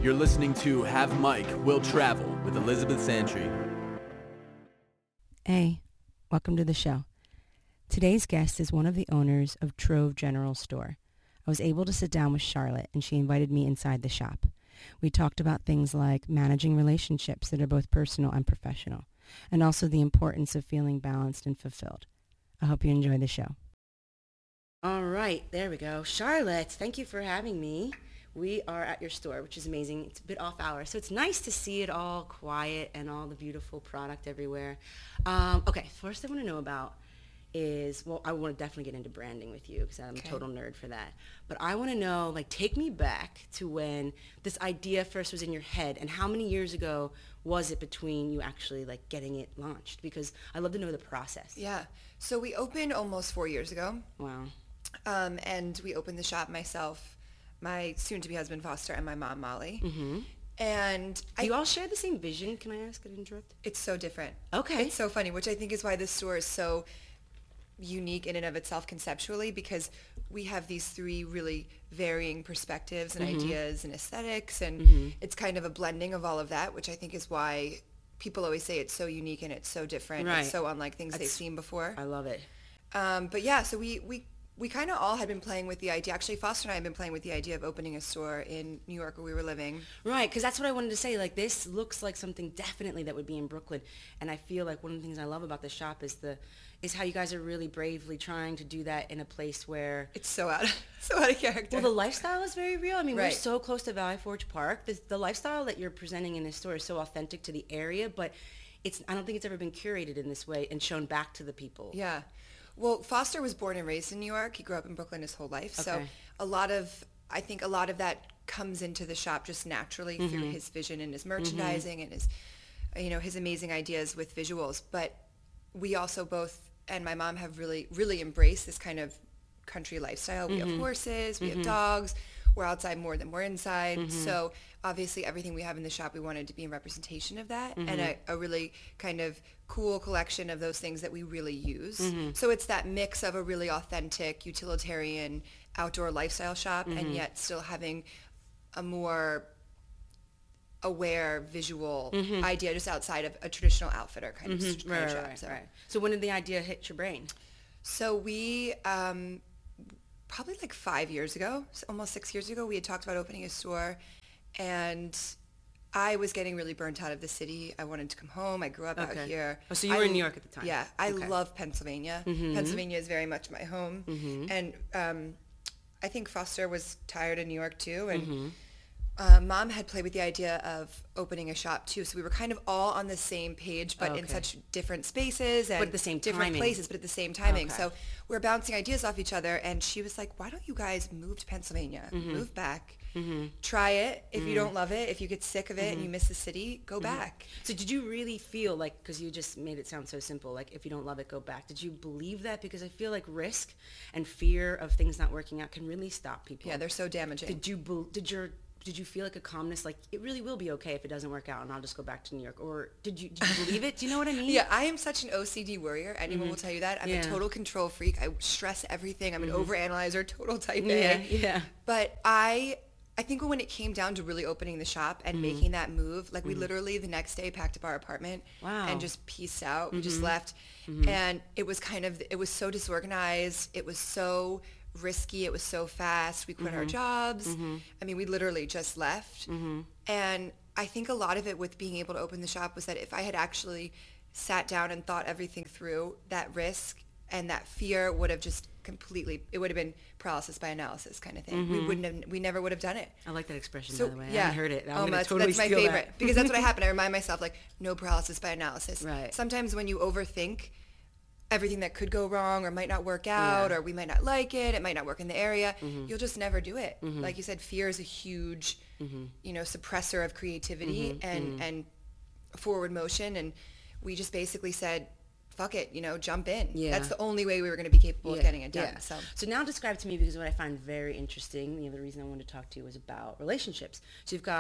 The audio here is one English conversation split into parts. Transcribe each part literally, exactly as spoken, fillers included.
You're listening to Have Mike Will Travel with Elizabeth Santry. Hey, welcome to the show. Today's guest is one of the owners of Trove General Store. I was able to sit down with Charlotte, and she invited me inside the shop. We talked about things like managing relationships that are both personal and professional, and also the importance of feeling balanced and fulfilled. I hope you enjoy the show. All right, there we go. Charlotte, thank you for having me. We are at your store, which is amazing. It's a bit off hour, so it's nice to see it all quiet and all the beautiful product everywhere. Um, okay, first I want to know about is, well, I want to definitely get into branding with you because I'm okay. a total nerd for that. But I want to know, like, take me back to when this idea first was in your head, and how many years ago was it between you actually, like, getting it launched? Because I'd love to know the process. Yeah. So we opened almost four years ago. Wow. Um, and we opened the shop myself, my soon-to-be husband Foster, and my mom Molly. Mm-hmm. And Do I, you all share the same vision? Can I ask? Can I interrupt? It's so different. Okay. It's so funny, which I think is why this store is so unique in and of itself conceptually, because we have these three really varying perspectives and mm-hmm. ideas and aesthetics, and mm-hmm. it's kind of a blending of all of that, which I think is why people always say it's so unique and it's so different. Right. It's so unlike things That's, they've seen before. I love it. Um, but yeah, so we, we, we kind of all had been playing with the idea. Actually, Foster and I had been playing with the idea of opening a store in New York where we were living. Right, because that's what I wanted to say. Like, this looks like something definitely that would be in Brooklyn. And I feel like one of the things I love about the shop is the is how you guys are really bravely trying to do that in a place where it's so out of, so out of character. Well, the lifestyle is very real. I mean, right. we're so close to Valley Forge Park. The, the lifestyle that you're presenting in this store is so authentic to the area, but it's I don't think it's ever been curated in this way and shown back to the people. Yeah. Well, Foster was born and raised in New York. He grew up in Brooklyn his whole life. Okay. So a lot of, I think a lot of that comes into the shop just naturally mm-hmm. through his vision and his merchandising mm-hmm. and his, you know, his amazing ideas with visuals. But we also both, and my mom, have really, really embraced this kind of country lifestyle. We mm-hmm. have horses, we mm-hmm. have dogs. We're outside more than we're inside. Mm-hmm. So obviously everything we have in the shop, we wanted to be in representation of that mm-hmm. and a, a really kind of cool collection of those things that we really use. Mm-hmm. So it's that mix of a really authentic, utilitarian, outdoor lifestyle shop mm-hmm. and yet still having a more aware visual mm-hmm. idea just outside of a traditional outfitter kind mm-hmm. of, kind right, of shop. Right, so. right. So when did the idea hit your brain? So we... Um, probably like five years ago, almost six years ago, we had talked about opening a store, and I was getting really burnt out of the city. I wanted to come home. I grew up okay. out here. Oh, so you were I, in New York at the time. Yeah. I okay. love Pennsylvania. Mm-hmm. Pennsylvania is very much my home. Mm-hmm. And um, I think Foster was tired of New York too. And mm-hmm. uh, Mom had played with the idea of opening a shop too. So we were kind of all on the same page, but okay. in such different spaces and but at the same different timing. places, but at the same timing. Okay. So we we're bouncing ideas off each other, and she was like, why don't you guys move to Pennsylvania, mm-hmm. move back, mm-hmm. try it. If mm-hmm. you don't love it, if you get sick of it mm-hmm. and you miss the city, go mm-hmm. back. So did you really feel like, because you just made it sound so simple, like if you don't love it, go back. Did you believe that? Because I feel like risk and fear of things not working out can really stop people. Yeah, they're so damaging. Did you, be- did your, did you feel like a calmness, like it really will be okay if it doesn't work out and I'll just go back to New York? Or did you, did you believe it? Do you know what I mean? Yeah, I am such an O C D worrier. Anyone mm-hmm. will tell you that. I'm yeah. a total control freak. I stress everything. I'm an mm-hmm. overanalyzer, total type yeah, A. Yeah. But I I think when it came down to really opening the shop and mm-hmm. making that move, like mm-hmm. we literally the next day packed up our apartment wow. and just pieced out. Mm-hmm. We just left. Mm-hmm. And it was kind of, it was so disorganized. It was so risky. It was so fast. We quit mm-hmm. our jobs. Mm-hmm. I mean, we literally just left. Mm-hmm. And I think a lot of it with being able to open the shop was that if I had actually sat down and thought everything through, that risk and that fear would have just completely, it would have been paralysis by analysis kind of thing. Mm-hmm. We wouldn't have, we never would have done it. I like that expression, so, by the way. Yeah. I haven't heard it. I'm oh, gonna that's, totally that's my steal favorite that. because that's what I happen. I remind myself like, no paralysis by analysis. Right. Sometimes when you overthink everything that could go wrong or might not work out yeah. or we might not like it, it might not work in the area, mm-hmm. you'll just never do it. Mm-hmm. Like you said, fear is a huge, mm-hmm. you know, suppressor of creativity mm-hmm. and, mm-hmm. and forward motion. And we just basically said, fuck it, you know, jump in. Yeah. That's the only way we were going to be capable yeah. of getting it done. Yeah. So. so now describe to me, because what I find very interesting, the other reason I wanted to talk to you was about relationships. So you've got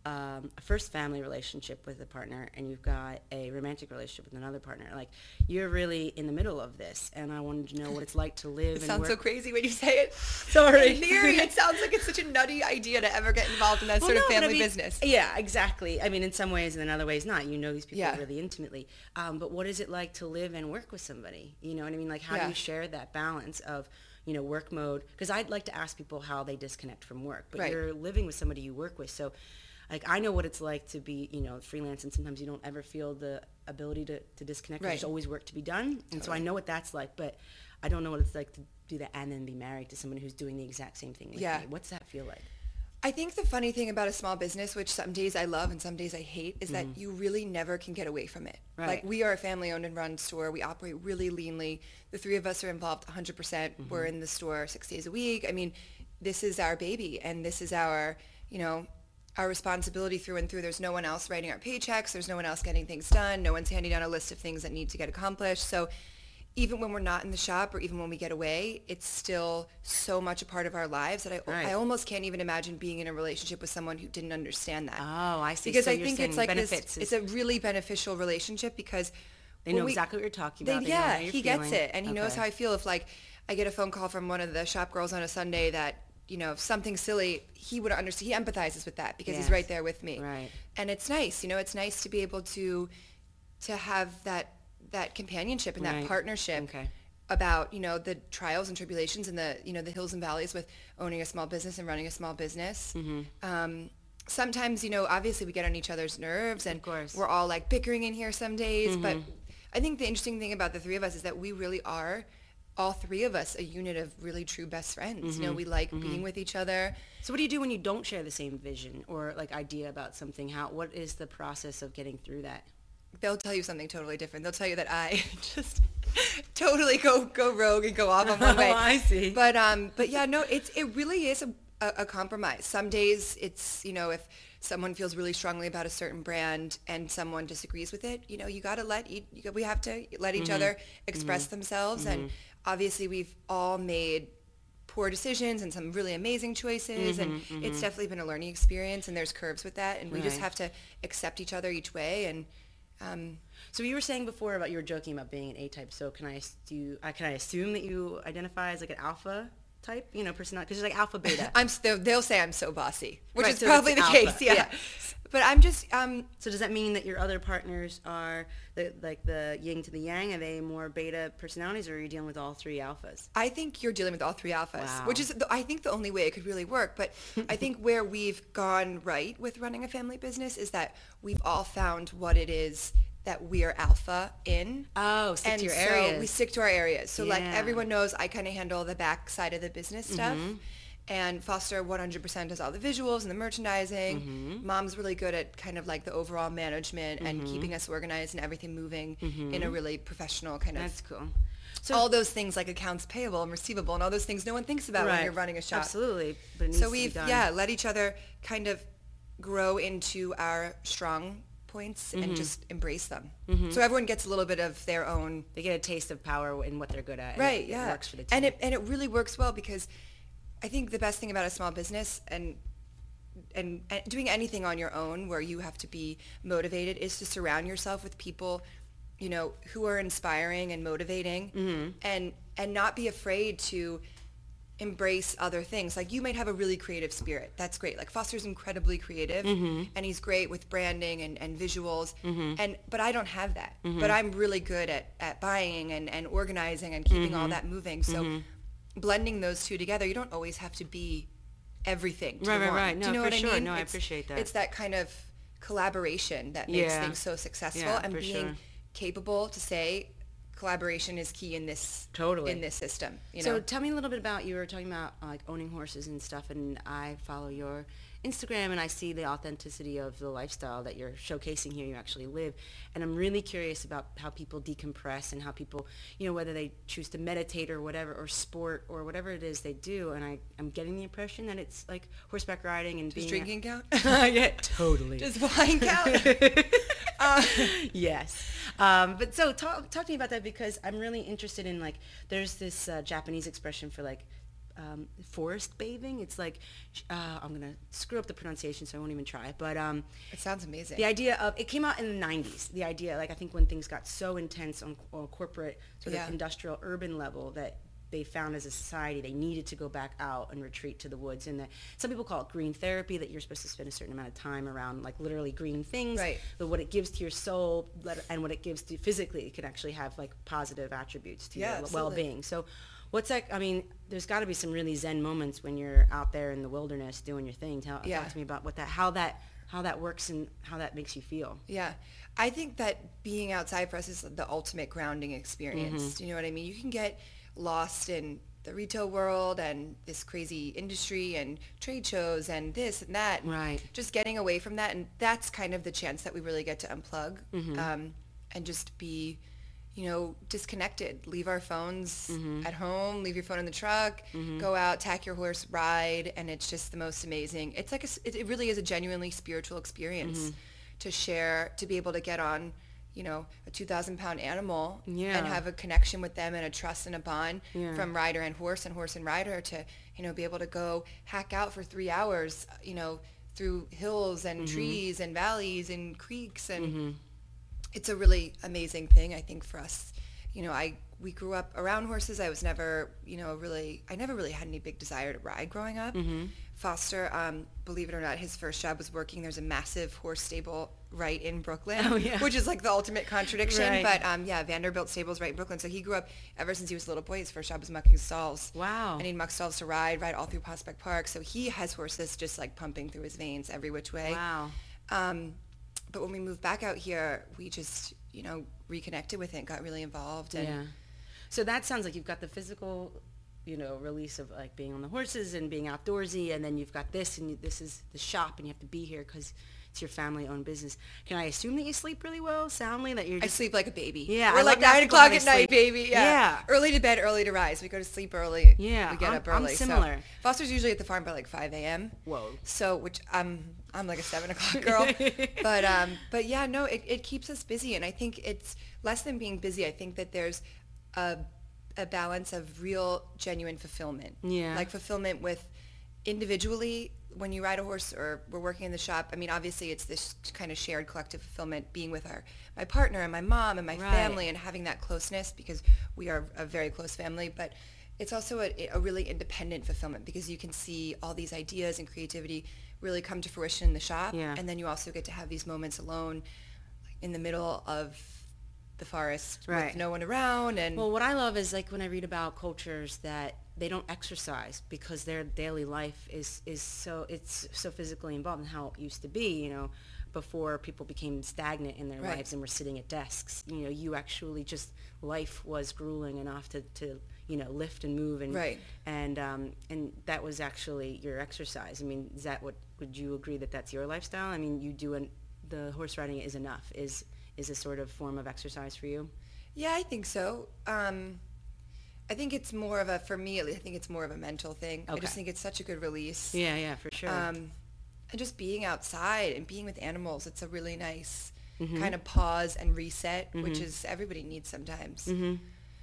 um, a first family relationship with a partner and you've got a romantic relationship with another partner. Like, you're really in the middle of this, and I wanted to know what it's like to live It and sounds work. so crazy when you say it. Sorry. In theory, it sounds like it's such a nutty idea to ever get involved in that Well, sort no, of but I family mean, business. Yeah, exactly. I mean, in some ways and in other ways not. You know these people Yeah. really intimately. Um, but what is it like to live and work with somebody? You know what I mean? Like, how Yeah. do you share that balance of, you know, work mode? Because I'd like to ask people how they disconnect from work. But Right. you're living with somebody you work with. So, like, I know what it's like to be, you know, freelance, and sometimes you don't ever feel the ability to, to disconnect. Right. There's always work to be done. And so I Totally. know what that's like. But I don't know what it's like to do that and then be married to someone who's doing the exact same thing with Yeah. me. What's that feel like? I think the funny thing about a small business, which some days I love and some days I hate, is that you really never can get away from it. Right. Like, we are a family-owned and run store. We operate really leanly. The three of us are involved one hundred percent. We're in the store six days a week. I mean, this is our baby, and this is our, you know, our responsibility through and through. There's no one else writing our paychecks. There's no one else getting things done. No one's handing down a list of things that need to get accomplished. So even when we're not in the shop or even when we get away, it's still so much a part of our lives that I, Right. I almost can't even imagine being in a relationship with someone who didn't understand that. Oh, I see. Because So I you're think saying it's like benefits this, is- it's a really beneficial relationship because They when know we- exactly what you're talking they- about. They know yeah, how you're he gets feeling. it, and he knows Okay. how I feel. If like I get a phone call from one of the shop girls on a Sunday that, you know, something silly, he would understand. He empathizes with that because Yes. he's right there with me. Right. And it's nice, you know, it's nice to be able to to have that that companionship and that Right. partnership Okay. about, you know, the trials and tribulations and the, you know, the hills and valleys with owning a small business and running a small business. Mm-hmm. Um, sometimes, you know, obviously we get on each other's nerves and Of course. we're all like bickering in here some days. But Mm-hmm. I think the interesting thing about the three of us is that we really are, all three of us, a unit of really true best friends. Mm-hmm. You know, we like being with each other. So what do you do when you don't share the same vision or like idea about something? How what is the process of getting through that? They'll tell you something totally different. They'll tell you that I just totally go go rogue and go off on one way. Oh, I see. But um, but yeah, no, it's it really is a, a, a compromise. Some days it's, you know, if someone feels really strongly about a certain brand and someone disagrees with it, you know, you got to let each, you, we have to let each other express themselves. And obviously we've all made poor decisions and some really amazing choices, and it's definitely been a learning experience, and there's curves with that, and we just Right. have to accept each other each way. And um, So you were saying before about you were joking about being an A-type. So can I s- do you, I can I assume that you identify as like an alpha type, you know, personality? Because you're like alpha beta. I'm still, they'll say I'm so bossy, which Right, is so probably the it's case. alpha, Yeah. yeah. But I'm just, um, So does that mean that your other partners are the, like the yin to the yang? Are they more beta personalities, or are you dealing with all three alphas? I think you're dealing with all three alphas, Wow. which is, the, I think, the only way it could really work. But I think where we've gone right with running a family business is that we've all found what it is that we are alpha in. Oh, stick and to your so areas. we stick to our areas. So like Yeah. everyone knows I kind of handle the back side of the business stuff. Mm-hmm. And Foster one hundred percent does all the visuals and the merchandising. Mm-hmm. Mom's really good at kind of like the overall management and keeping us organized and everything moving in a really professional kind of Mm-hmm. That's cool. So all those things like accounts payable and receivable and all those things no one thinks about when Right. you're running a shop. Absolutely. But it needs So to be we've done. yeah let each other kind of grow into our strong points Mm-hmm. and just embrace them. So everyone gets a little bit of their own They get a taste of power in what they're good at. and right. it, Yeah, It works for the team. and it and it really works well because I think the best thing about a small business and and, and doing anything on your own where you have to be motivated is to surround yourself with people, you know, who are inspiring and motivating, Mm-hmm. and and not be afraid to embrace other things. Like you might have a really creative spirit. That's great. Like Foster's incredibly creative Mm-hmm. and he's great with branding and, and visuals. And but I don't have that. Mm-hmm. But I'm really good at, at buying and, and organizing and keeping all Mm-hmm. that moving. So blending those two together, you don't always have to be everything to Right, right, one. right. Do you No, know for what sure. I mean? No, I It's- appreciate that. It's that kind of collaboration that makes Yeah. things so successful, Yeah, and for being sure. capable to say collaboration is key in this Totally. in this system. You So know? tell me a little bit about, you were talking about uh, like owning horses and stuff, and I follow your Instagram and I see the authenticity of the lifestyle that you're showcasing here you actually live, and I'm really curious about how people decompress and how people, you know, whether they choose to meditate or whatever, or sport or whatever it is they do, and I, I'm getting the impression that it's like horseback riding and Does being drinking count? yeah, totally. Does wine count? uh, Yes. Um, but so talk talk to me about that, because I'm really interested in, like, there's this uh, Japanese expression for like um, forest bathing. It's like, uh, I'm going to screw up the pronunciation, so I won't even try. But um, It sounds amazing. the idea of, it came out in the nineties, the idea, like I think when things got so intense on, on corporate sort Yeah. of industrial urban level that they found as a society they needed to go back out and retreat to the woods. And the, some people call it green therapy, that you're supposed to spend a certain amount of time around like literally green things. Right. But what it gives to your soul let- and what it gives to physically, it can actually have like positive attributes to Yeah, your absolutely. well-being. So what's that, I mean, there's got to be some really zen moments when you're out there in the wilderness doing your thing. Tell, Yeah. talk to me about what that, how that, how that works and how that makes you feel. Yeah. I think that being outside for us is the ultimate grounding experience. Mm-hmm. Do you know what I mean? You can get lost in the retail world and this crazy industry and trade shows and this and that. Right. Just getting away from that. And that's kind of the chance that we really get to unplug Mm-hmm. um, and just be, you know, disconnected. Leave our phones Mm-hmm. at home, leave your phone in the truck, go out, tack your horse, ride. And it's just the most amazing. It's like, a, it it really is a genuinely spiritual experience Mm-hmm. to share, to be able to get on, you know, a two thousand pound animal Yeah. and have a connection with them and a trust and a bond Yeah. from rider and horse and horse and rider to, you know, be able to go hack out for three hours, you know, through hills and Mm-hmm. trees and valleys and creeks. And it's a really amazing thing, I think, for us. You know, I we grew up around horses. I was never, you know, really, I never really had any big desire to ride growing up. Mm-hmm. Foster, um, believe it or not, his first job was working. There's a massive horse stable right in Brooklyn, Oh, yeah. which is like the ultimate contradiction. Right. But um, yeah, Vanderbilt Stables right in Brooklyn. So he grew up ever since he was a little boy. His first job was mucking stalls. Wow. And he'd muck stalls to ride, ride all through Prospect Park. So he has horses just like pumping through his veins every which way. Wow. Um, but when we moved back out here, we just, you know, reconnected with it, got really involved. And Yeah. So that sounds like you've got the physical, you know, release of like being on the horses and being outdoorsy, and then you've got this, and you, this is the shop, and you have to be here because it's your family-owned business. Can I assume that you sleep really well, soundly? That you're I just sleep like a baby. Yeah, We're I like love to ask nine people how o'clock they at night, sleep. baby. Yeah. Yeah. Early to bed, early to rise. We go to sleep early. Yeah, We get I'm- up early. I'm So similar. Foster's usually at the farm by like five a.m. Whoa. So, which I'm, I'm like a seven o'clock girl. but, um, but yeah, no, it, it keeps us busy. And I think it's less than being busy. I think that there's a, a balance of real, genuine fulfillment. Yeah. Like fulfillment with individually when you ride a horse or we're working in the shop. I mean, obviously it's this kind of shared collective fulfillment, being with our my partner and my mom and my Right. family and having that closeness, because we are a very close family. But it's also a, a really independent fulfillment, because you can see all these ideas and creativity really come to fruition in the shop. Yeah. And then you also get to have these moments alone in the middle of the forest Right. with no one around. And Well, what I love is like when I read about cultures that they don't exercise because their daily life is, is so, it's so physically involved in how it used to be, you know, before people became stagnant in their Right. lives and were sitting at desks. You know, you actually just, life was grueling enough to, to you know, lift and move. And, Right. and, um, and that was actually your exercise. I mean, is that what, would you agree that that's your lifestyle? I mean, you do, an, the horse riding is enough, is, is a sort of form of exercise for you? yeah, I think so. Um, I think it's more of a, for me at least, I think it's more of a mental thing. I Okay. just think it's such a good release. Yeah, yeah, for sure. Um, and just being outside and being with animals, it's a really nice Mm-hmm. kind of pause and reset, which is everybody needs sometimes. Mm-hmm.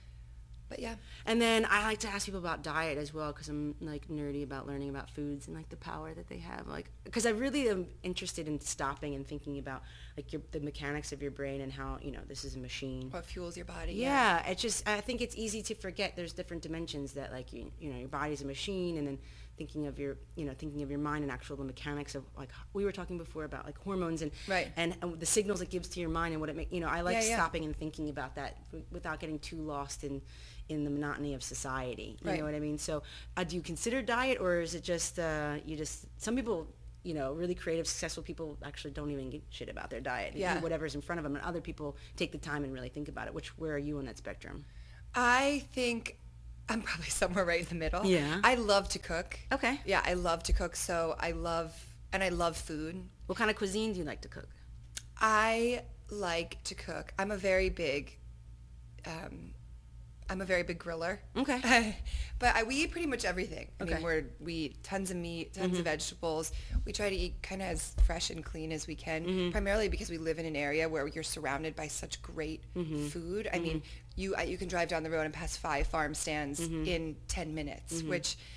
But yeah. And then I like to ask people about diet as well, because I'm like nerdy about learning about foods and like the power that they have. Like, because I really am interested in stopping and thinking about like your, the mechanics of your brain and how, you know, this is a machine. What fuels your body. Yeah, it's just, I think it's easy to forget there's different dimensions that like, you, you know, your body's a machine, and then thinking of your, you know, thinking of your mind and actual the mechanics of like, we were talking before about like hormones and, Right. and, and the signals it gives to your mind and what it makes, you know, I like Yeah, yeah. stopping and thinking about that w- without getting too lost in, in the monotony of society. You Right. know what I mean? So uh, do you consider diet, or is it just, uh, you just, some people, you know, really creative, successful people actually don't even give shit about their diet. They Yeah. eat whatever's in front of them, and other people take the time and really think about it. Which, where are you on that spectrum? I think I'm probably somewhere right in the middle. Yeah. I love to cook. Okay. Yeah, I love to cook. So I love, and I love food. What kind of cuisine do you like to cook? I like to cook. I'm a very big, um, I'm a very big griller. Okay. But I, we eat pretty much everything. I Okay. mean, we're, we eat tons of meat, tons of vegetables. We try to eat kind of as fresh and clean as we can, primarily because we live in an area where you're surrounded by such great food. I mean, you I, you can drive down the road and pass five farm stands in ten minutes, which,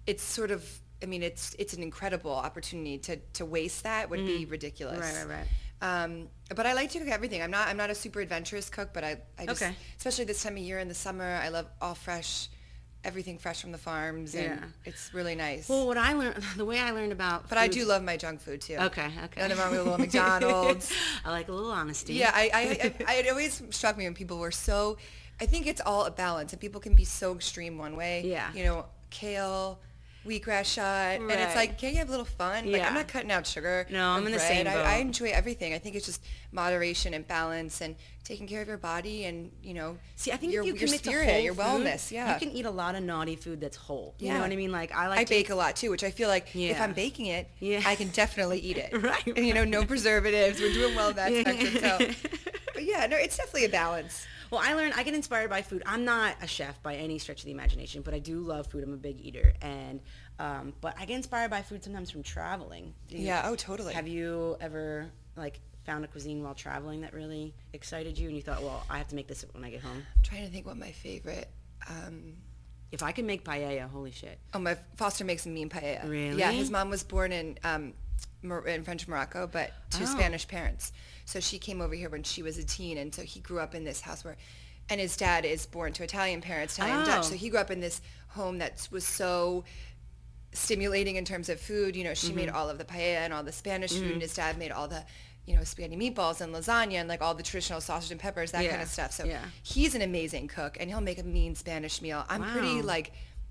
it's sort of, I mean, it's it's an incredible opportunity to to waste that would be ridiculous. Right, right, right. Um, but I like to cook everything. I'm not I'm not a super adventurous cook, but I, I just, Okay. especially this time of year in the summer, I love all fresh, everything fresh from the farms, and Yeah. it's really nice. Well, what I learned, the way I learned about but I food- do love my junk food too. Okay, okay. Nothing wrong with a little McDonald's. I like a little honesty. Yeah, I, I, I, it always struck me when people were so, I think it's all a balance, and people can be so extreme one way. Yeah. You know, kale, wheatgrass shot, and it's Right. like, can't you have a little fun? Like, Yeah. I'm not cutting out sugar. No, I'm or in the bread. same I, boat. I enjoy everything. I think it's just moderation and balance and taking care of your body and, you know, See, I think your, if you your commit spirit, to whole your food, wellness. Yeah. you can eat a lot of naughty food that's whole. You Yeah. know what I mean? Like I like I to bake a lot too, which I feel like if Yeah. I'm baking it, Yeah. I can definitely eat it. Right, And, you know, no right. preservatives. We're doing well in that Yeah. spectrum. So, but yeah, no, it's definitely a balance. Well, I learned I get inspired by food. I'm not a chef by any stretch of the imagination, but I do love food. I'm a big eater, and um, but I get inspired by food sometimes from traveling. Do you- Yeah. Oh, totally. Have you ever like found a cuisine while traveling that really excited you, and you thought, well, I have to make this when I get home? I'm trying to think what my favorite. Um, If I can make paella, holy shit. oh, my foster makes a mean paella. Really? Yeah, his mom was born in um, Mor- in French Morocco, but to Oh. Spanish parents. So she came over here when she was a teen, and so he grew up in this house where, and his dad is born to Italian parents, Italian Oh. Dutch. So he grew up in this home that was so stimulating in terms of food. You know, she made all of the paella and all the Spanish food, and his dad made all the, you know, spaghetti meatballs and lasagna and like all the traditional sausage and peppers, that Yeah, kind of stuff. So yeah. he's an amazing cook, and he'll make a mean Spanish meal. I'm pretty Wow. like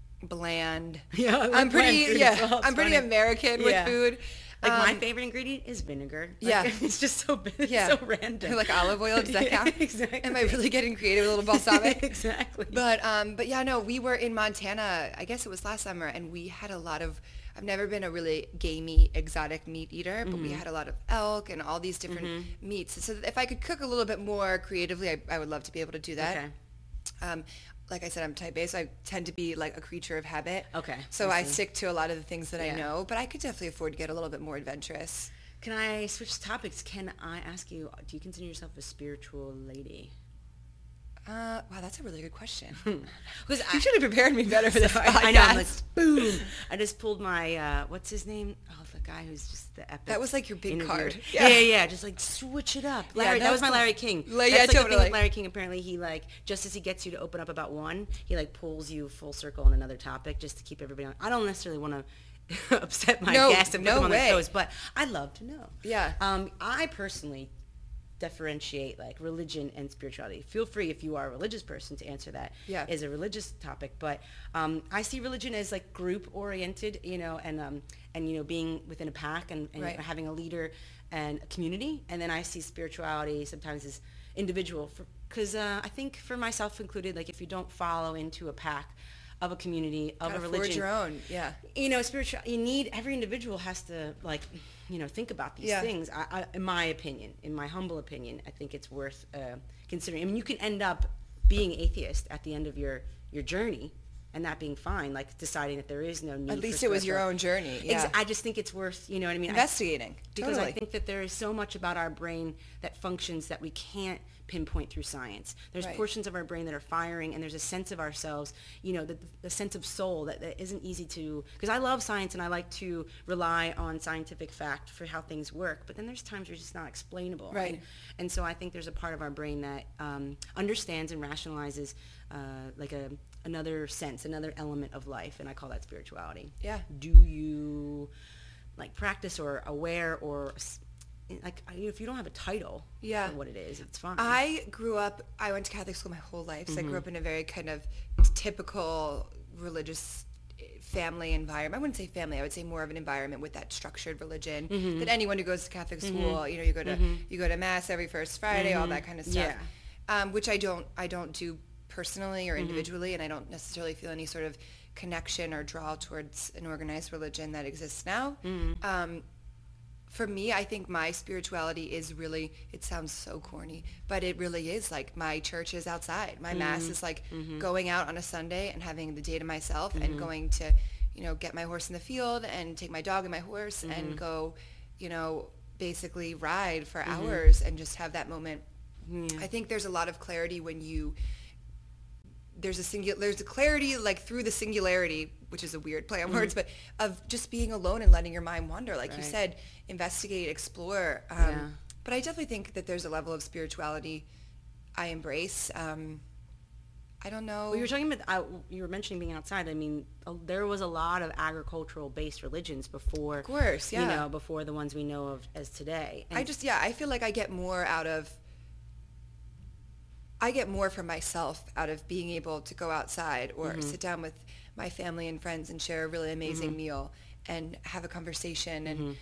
bland. Yeah, I like I'm pretty bland food yeah. as well. It's I'm pretty funny. American with Yeah. food. Like my Um, favorite ingredient is vinegar. Like, Yeah. it's just so it's yeah, so random. Like olive oil. Does that Yeah, count? exactly. Am I really getting creative with a little balsamic? Exactly. But um, but yeah, no, we were in Montana. I guess it was last summer, and we had a lot of. I've never been a really gamey, exotic meat eater, but Mm-hmm. we had a lot of elk and all these different meats. So if I could cook a little bit more creatively, I, I would love to be able to do that. Okay. Um, like I said, I'm type A, so I tend to be like a creature of habit. Okay, So I I see. stick to a lot of the things that Yeah. I know, but I could definitely afford to get a little bit more adventurous. Can I switch topics? Can I ask you, do you consider yourself a spiritual lady? Uh, wow, that's a really good question. Because You should have prepared me better for this I, podcast. I know, I'm like, boom. I just pulled my, uh, what's his name? Oh, the guy who's just the epic. That was like your big interviewer. card. Yeah. Yeah. yeah, yeah. Just like switch it up. Yeah, Larry, that that, was was my cool. Larry King. La- That's yeah, like the thing totally. with Larry King. Apparently, he like just as he gets you to open up about one, he like pulls you full circle on another topic just to keep everybody on. I don't necessarily want to upset my No, guests and put no them on way. their toes, but I'd love to know. Yeah. Um, I personally differentiate like religion and spirituality. Feel free if you are a religious person to answer that Yeah. as a religious topic, but um, I see religion as like group oriented, you know, and um, and you know being within a pack and, and Right. having a leader and a community, and then I see spirituality sometimes as individual, because uh, I think for myself included, like if you don't follow into a pack of a community of Gotta a forge religion, your own. Yeah. you know, spiritual. You need every individual has to like, you know, think about these Yeah. things. I, I, in my opinion, in my humble opinion, I think it's worth uh, considering. I mean, you can end up being atheist at the end of your your journey, and that being fine. Like deciding that there is no need. At least for it was your spiritual- own journey. Ex- Yeah. I just think it's worth, you know what I mean. I- Investigating. because Totally. I think that there is so much about our brain that functions that we can't pinpoint through science. There's Right. portions of our brain that are firing, and there's a sense of ourselves, you know, the, the sense of soul that, that isn't easy to, because I love science and I like to rely on scientific fact for how things work, but then there's times where it's just not explainable. Right. And, and so I think there's a part of our brain that um, understands and rationalizes uh, like a another sense, another element of life, and I call that spirituality. Yeah. Do you like practice or aware or s- like I- if you don't have a title Yeah. for what it is, it's fine. I grew up, I went to Catholic school my whole life, so I Mm-hmm. grew up in a very kind of typical religious family environment. I wouldn't say family, I would say more of an environment with that structured religion Mm-hmm. that anyone who goes to Catholic school, you know, you go to you go to mass every first Friday, all that kind of stuff. Mm-hmm. Yeah. Um, which I don't I don't do personally or Mm-hmm. individually, and I don't necessarily feel any sort of connection or draw towards an organized religion that exists now. Mm-hmm. Um, for me, I think my spirituality is really, it sounds so corny, but it really is like my church is outside. My mass Mm-hmm. is like going out on a Sunday and having the day to myself Mm-hmm. and going to, you know, get my horse in the field and take my dog and my horse Mm-hmm. and go, you know, basically ride for Mm-hmm. hours and just have that moment. Yeah. I think there's a lot of clarity when you, there's a singular, there's a clarity like through the singularity which is a weird play on Mm-hmm. words, but of just being alone and letting your mind wander. Like you Right. said, investigate, explore. Um, Yeah. But I definitely think that there's a level of spirituality I embrace. Um, I don't know. Well, you were talking about, uh, you were mentioning being outside. I mean, uh, there was a lot of agricultural-based religions before, Of course, yeah. you know, before the ones we know of as today. And I just, yeah, I feel like I get more out of, I get more for myself out of being able to go outside or Mm-hmm. sit down with my family and friends and share a really amazing Mm-hmm. meal and have a conversation. And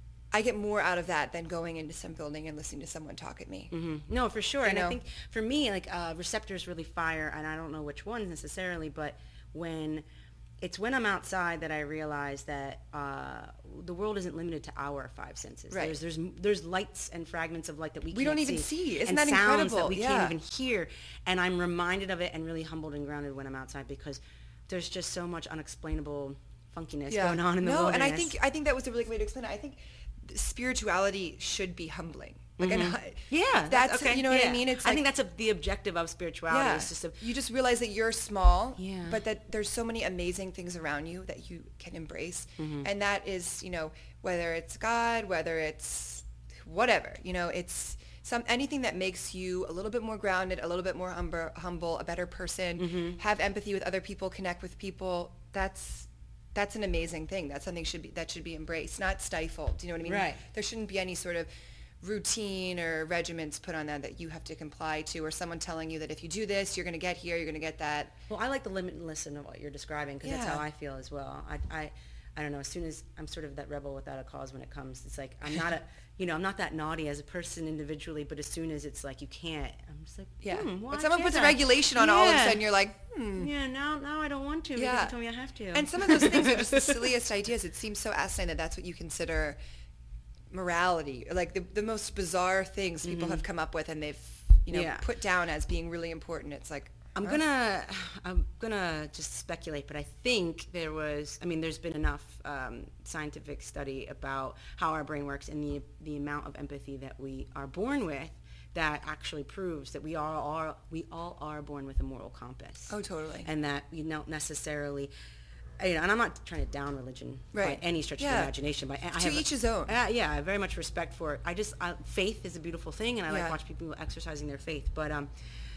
I get more out of that than going into some building and listening to someone talk at me. Mhm. No, for sure. You And I know? think for me, like uh, receptors really fire, and I don't know which ones necessarily, but when it's when I'm outside that I realize that uh, the world isn't limited to our five senses. Right. There's there's there's lights and fragments of light that we, We can't don't even see. Isn't and that sounds incredible? that we Yeah. can't even hear. And I'm reminded of it and really humbled and grounded when I'm outside because there's just so much unexplainable funkiness going on in the no, wilderness. and I think I think that was a really good way to explain it. I think spirituality should be humbling. Like, and I- yeah, that's okay. you know what yeah. I mean. It's I like, think that's a, the objective of spirituality. yeah. Is just a, You just realize that you're small, Yeah. but that there's so many amazing things around you that you can embrace, Mm-hmm. and that is, you know, whether it's God, whether it's whatever, you know, it's some anything that makes you a little bit more grounded, a little bit more humble, humble a better person, Mm-hmm. have empathy with other people, connect with people. That's that's an amazing thing. That's something should be that should be embraced, not stifled. Do you know what I mean? Right. There shouldn't be any sort of routine or regiments put on that that you have to comply to, or someone telling you that if you do this, you're going to get here, you're going to get that. Well, I like the limitless in what you're describing because that's Yeah. how I feel as well. I, I, I don't know. As soon as I'm sort of that rebel without a cause when it comes, it's like I'm not a, you know, I'm not that naughty as a person individually. But as soon as it's like you can't, I'm just like, Yeah. hmm, why But someone can't puts a I? regulation on, all of a Yeah. sudden you're like, hmm. Yeah, now, now I don't want to because Yeah. you told me I have to. And some of those things are just the silliest ideas. It seems so asinine that that's what you consider morality. Like the, the most bizarre things people have come up with and they've, you know, Mm-hmm. Yeah. put down as being really important. It's like, I'm huh? gonna, I'm gonna just speculate, but I think there was, I mean, there's been enough um, scientific study about how our brain works and the the amount of empathy that we are born with that actually proves that we all are, we all are born with a moral compass. Oh, totally. And that we don't necessarily, you know, and I'm not trying to down religion Right. by any stretch of Yeah. the imagination, but I To have a- each his own. uh, yeah, I have very much respect for it. I just I, faith is a beautiful thing, and I Yeah. like watch people exercising their faith. But um,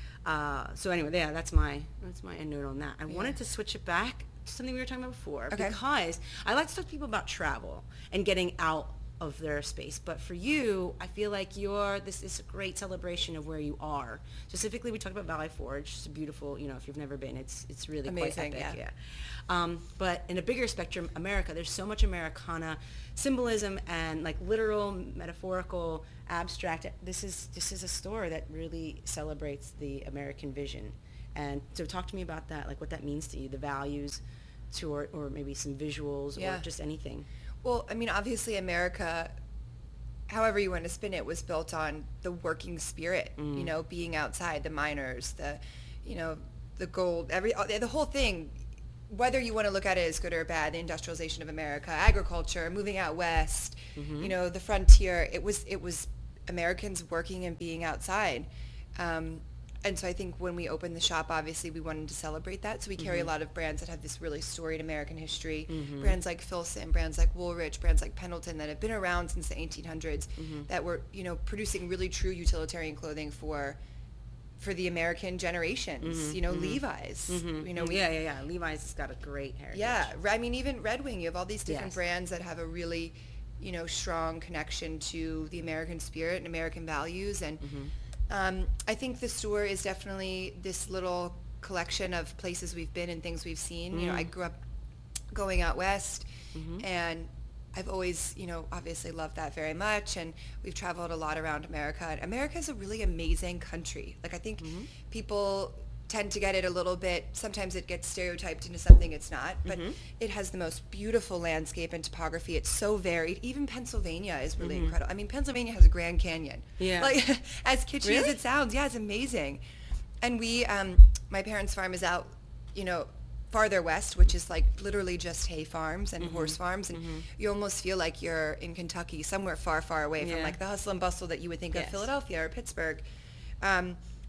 uh, so anyway, yeah, that's my that's my end note on that. I wanted to switch it back to something we were talking about before Okay. because I like to talk to people about travel and getting out of their space. But for you, I feel like you're this is a great celebration of where you are. Specifically, we talked about Valley Forge. It's a beautiful, you know, if you've never been, it's it's really Amazing, quite epic. yeah. Yeah. Um, but in a bigger spectrum, America, there's so much Americana symbolism and like literal, metaphorical, abstract. This is this is a store that really celebrates the American vision. And so talk to me about that, like what that means to you, the values, to or, or maybe some visuals Yeah. or just anything. Well, I mean, obviously America, however you want to spin it, was built on the working spirit, Mm. you know, being outside, the miners, the, you know, the gold, every, the whole thing, whether you want to look at it as good or bad, the industrialization of America, agriculture, moving out west, Mm-hmm. you know, the frontier, it was, it was Americans working and being outside. Um, and so I think when we opened the shop, obviously we wanted to celebrate that. So we carry Mm-hmm. a lot of brands that have this really storied American history. Brands like Filson, brands like Woolrich, brands like Pendleton that have been around since the eighteen hundreds Mm-hmm. that were, you know, producing really true utilitarian clothing for for the American generations. You know, Levi's. You know, we, yeah, yeah, yeah. Levi's has got a great heritage. yeah, I mean, even Red Wing, you have all these different Yes. brands that have a really, you know, strong connection to the American spirit and American values. And Mm-hmm. um, I think the store is definitely this little collection of places we've been and things we've seen. You know, Mm. I grew up going out west, Mm-hmm. and I've always, you know, obviously loved that very much. And we've traveled a lot around America. And America is a really amazing country. Like, I think Mm-hmm. people tend to get it a little bit, sometimes it gets stereotyped into something it's not, but Mm-hmm. it has the most beautiful landscape and topography. It's so varied. Even Pennsylvania is really incredible. I mean, Pennsylvania has a Grand Canyon. Mm-hmm. Yeah. Like, as kitschy as Really? it sounds, yeah, it's amazing. And we, um, my parents' farm is out, you know, farther west, which is like literally just hay farms and Mm-hmm. horse farms, and you almost feel like you're in Kentucky, somewhere far, far away from Yeah. like the hustle and bustle that you would think of Yes. Philadelphia or Pittsburgh. Um,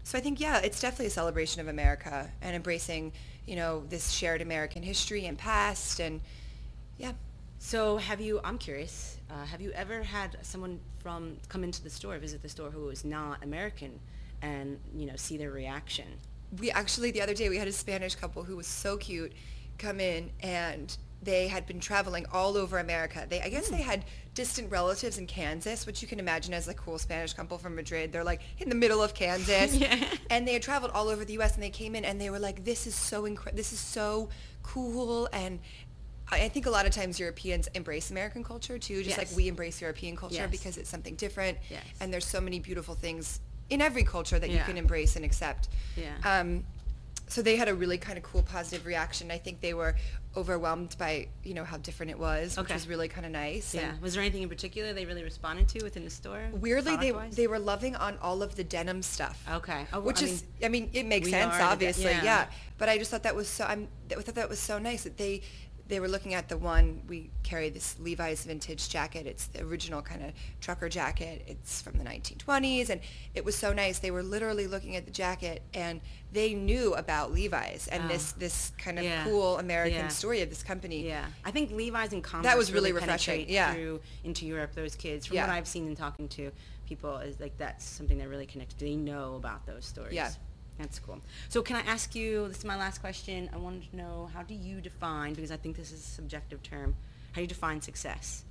so I think, yeah, it's definitely a celebration of America and embracing, you know, this shared American history and past, and yeah. So have you, I'm curious, uh, have you ever had someone from come into the store, visit the store, who is not American, and, you know, see their reaction? We actually, the other day, we had a Spanish couple who was so cute come in, and they had been traveling all over America. They, I guess mm. they had distant relatives in Kansas, which you can imagine as a cool Spanish couple from Madrid. They're like in the middle of Kansas. Yeah. And they had traveled all over the U S, and they came in and they were like, this is so incredible. This is so cool. And I think a lot of times Europeans embrace American culture too, just yes. like we embrace European culture yes. because it's something different. Yes. And there's so many beautiful things in every culture that yeah. you can embrace and accept. Yeah. Um, so they had a really kind of cool positive reaction. I think they were overwhelmed by, you know, how different it was, which okay. was really kind of nice. Yeah. And was there anything in particular they really responded to within the store? Weirdly, they they were loving on all of the denim stuff. Okay. Oh, which I is, mean, I mean, it makes sense, obviously, de- yeah. yeah. But I just thought that was so, I'm, I thought that was so nice that they, they were looking at the one, we carry this Levi's vintage jacket. It's the original kind of trucker jacket. It's from the nineteen twenties, and it was so nice. They were literally looking at the jacket, and they knew about Levi's and oh. this this kind of yeah. cool American yeah. story of this company. Yeah, I think Levi's and Converse that was really, really refreshing. Yeah, through into Europe. Those kids, from yeah. what I've seen and talking to people, is like that's something that really connected. They know about those stories. Yeah. That's cool. So can I ask you, this is my last question, I wanted to know, how do you define, because I think this is a subjective term, how do you define success?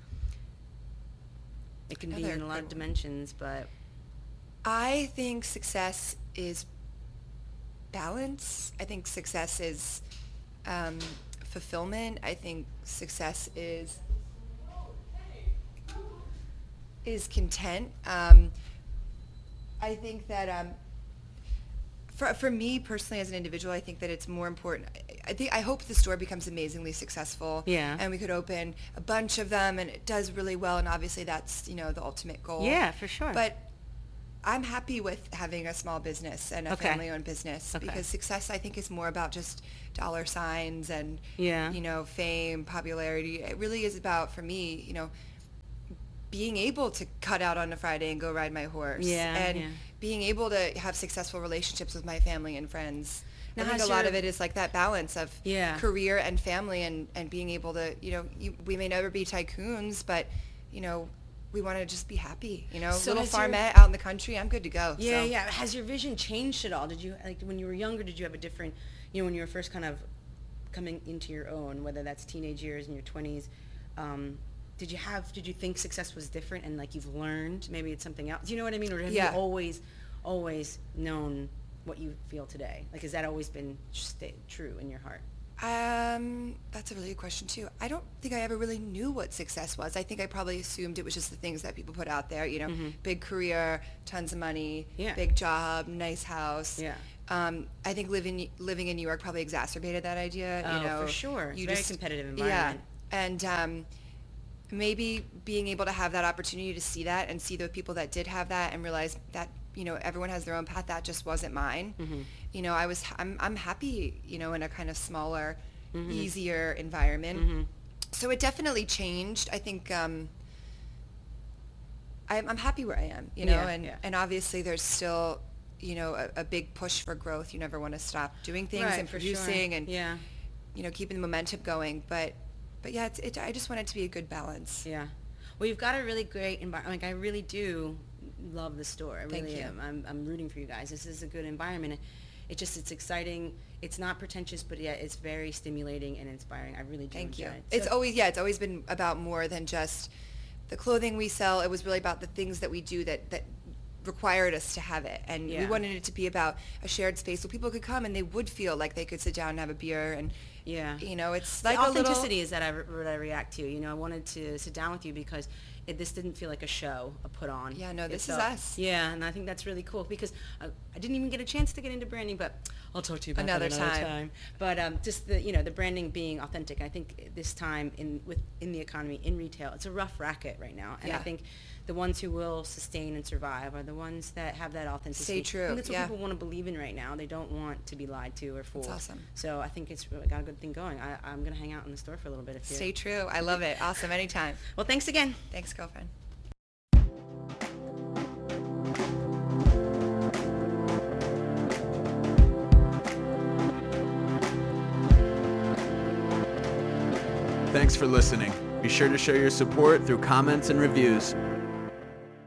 It can be Another in a lot of one. dimensions, but... I think success is balance. I think success is um, fulfillment. I think success is is content. Um, I think that... Um, For, for me personally as an individual, I think that it's more important. I, I think I hope the store becomes amazingly successful. Yeah. And we could open a bunch of them, and it does really well. And obviously, that's, you know, the ultimate goal. Yeah, for sure. But I'm happy with having a small business and a okay. family-owned business okay. because success, I think, is more about just dollar signs and yeah. you know, fame, popularity. It really is about, for me, you know, being able to cut out on a Friday and go ride my horse. Yeah, and yeah. being able to have successful relationships with my family and friends. Now, I think a lot of it is like that balance of yeah. career and family, and, and being able to, you know, you, we may never be tycoons, but, you know, we want to just be happy. You know, so little your, farmette out in the country, I'm good to go. Yeah, so. yeah. Has your vision changed at all? Did you, like, when you were younger, did you have a different, you know, when you were first kind of coming into your own, whether that's teenage years in your twenties, um, did you have, did you think success was different and like you've learned, maybe it's something else? Do you know what I mean? Or have yeah. you always, always known what you feel today? Like, has that always been stay true in your heart? Um, that's a really good question too. I don't think I ever really knew what success was. I think I probably assumed it was just the things that people put out there, you know, mm-hmm. big career, tons of money, yeah. big job, nice house. Yeah. Um, I think living living in New York probably exacerbated that idea. Oh, you know, for sure. It's you a very just, competitive environment. Yeah, and um, maybe being able to have that opportunity to see that and see the people that did have that and realize that, you know, everyone has their own path. That just wasn't mine. Mm-hmm. You know, I was I'm I'm happy, you know, in a kind of smaller, mm-hmm. easier environment. Mm-hmm. So it definitely changed. I think um, I'm I'm happy where I am, you know, yeah, and yeah. and obviously there's still, you know, a, a big push for growth. You never want to stop doing things right, and for producing sure. and yeah. you know, keeping the momentum going. But but yeah, it's, it, I just want it to be a good balance. Yeah. Well, you've got a really great environment. Like, I really do love the store. I Thank really you. am. I'm, I'm rooting for you guys. This is a good environment. It, it just, it's exciting. It's not pretentious, but yet it's very stimulating and inspiring. I really do Thank enjoy you. it. It's So- always, yeah, it's always been about more than just the clothing we sell. It was really about the things that we do that, that required us to have it. And Yeah. we wanted it to be about a shared space so people could come and they would feel like they could sit down and have a beer. And, yeah. you know, it's Like like a little... authenticity is that I, what I react to. You know, I wanted to sit down with you because it, this didn't feel like a show, a put on. Yeah, no, It this is felt- us. Yeah, and I think that's really cool because I, I didn't even get a chance to get into branding, but I'll talk to you about Another that another time. time. But um, just the, you know, the branding being authentic. I think this time in with in the economy, in retail, it's a rough racket right now. And Yeah. I think the ones who will sustain and survive are the ones that have that authenticity. Stay true, I think that's what yeah. people want to believe in right now. They don't want to be lied to or fooled. awesome. So I think it's really got a good thing going. I, I'm going to hang out in the store for a little bit if you're... Stay true. I love it. Awesome. Anytime. Well, thanks again. Thanks, girlfriend. Thanks for listening. Be sure to show your support through comments and reviews.